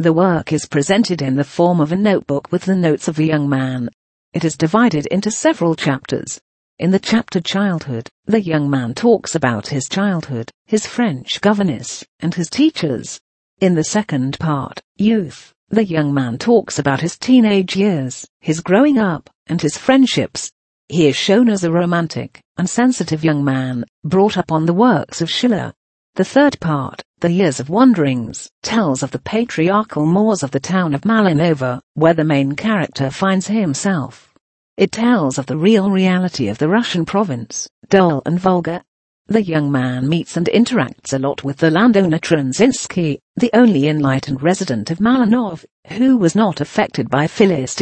The work is presented in the form of a notebook with the notes of a young man. It is divided into several chapters. In the chapter Childhood, the young man talks about his childhood, his French governess, and his teachers. In the second part, Youth, the young man talks about his teenage years, his growing up, and his friendships. He is shown as a romantic and sensitive young man, brought up on the works of Schiller. The third part, The Years of Wanderings, tells of the patriarchal moors of the town of Malinova, where the main character finds himself. It tells of the real reality of the Russian province, dull and vulgar. The young man meets and interacts a lot with the landowner Transinsky, the only enlightened resident of Malinov, who was not affected by Philistine